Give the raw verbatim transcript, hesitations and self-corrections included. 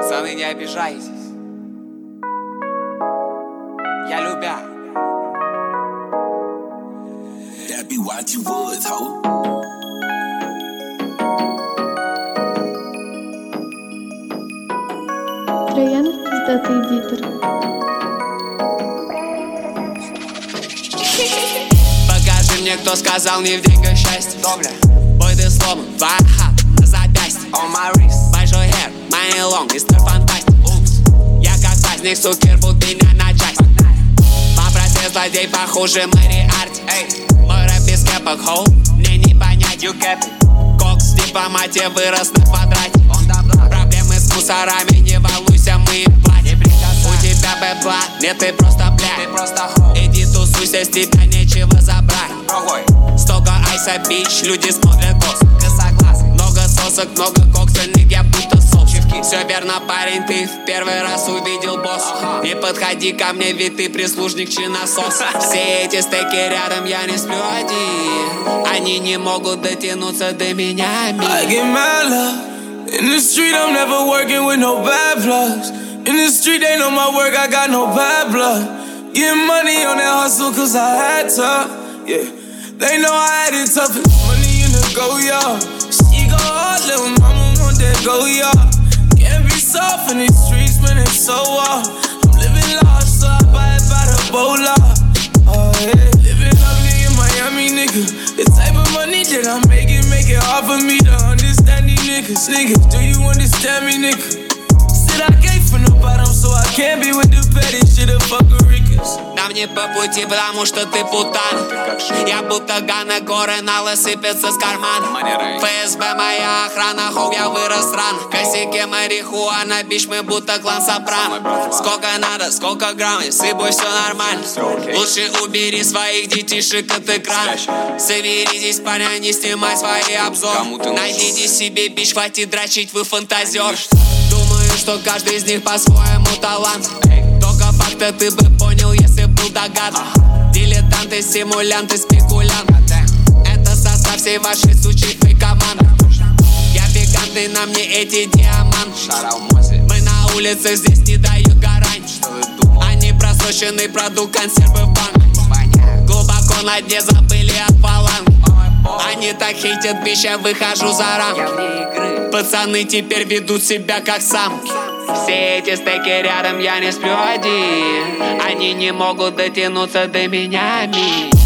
Пацаны, не обижайтесь. Я любя. That be what you would, ho. Троян пиздатый эдитор. Покажи мне, кто сказал не в деньгах счастье. Добре. Бой, ты сломан, два хат на запястье. On my wrist. Большой hair, money long, мистер Фантастик. Я как праздник, сукер, будь меня на части. Попроси злодей, похуже Мэри Арти. Мой рэп без кэпок, хоу, мне не понять. You cap it. Кокс, дипломатия вырос на квадрате. Проблемы с мусорами, не волнуйся, мы им платим. У тебя бэпла, нет, ты просто бля. Иди тусуйся, с тебя нечего забрать. Столько айса, бич, люди смотрят босс. Много сосок, много кокса, я будто соус. Все верно, парень, ты в первый раз увидел босс. Не подходи ко мне, ведь ты прислужник чиносос. Все эти стейки рядом, я не сплю один. Они не могут дотянуться до меня. I get mad love. In the street, I'm never working with no bad plugs. In the street, they know my work, I got no bad blood. Getting money on that hustle, cause I had to. Yeah, they know I had it tough. Money in the go, y'all. She go hard, little mama want that go, y'all. Can't be soft in these streets, man, it's so wild. I'm living large, so I buy it by the bola. Oh, yeah. Living lovely in Miami, nigga. The type of money that I'm making, make it hard for me to understand these niggas. Niggas, do you understand me, nigga? Said I came from the bottom, so I can't be with the petty shit of fuckerikas. Нам не по пути, потому что ты путан. Я будто Ганна, горы налы сыпятся с кармана. ФСБ моя охрана, хоу, я вырос рано. Косяки марихуана, бич, мы будто клан Сопрано. Сколько надо, сколько грамм, сыпой, все нормально. Лучше убери своих детишек от экрана. Соберитесь, парня, не снимай свои обзоры. Найдите себе бич, хватит дрочить, вы фантазер. Думаю, что каждый из них по-своему талант. Только факта ты бы понял, если был догадок. Дилетанты, симулянты, спекулянты. Это состав всей вашей сучьей команды. Я пикант, и на мне эти диаманты. Мы на улицах, здесь не дают гарантий. Они просроченный продукт, консервы в банк. Глубоко на дне забыли от фаланг. Они так хейтят, бич, я выхожу за рамки. Пацаны теперь ведут себя как самки. Все эти стейки рядом, я не сплю один. Они не могут дотянуться до меня.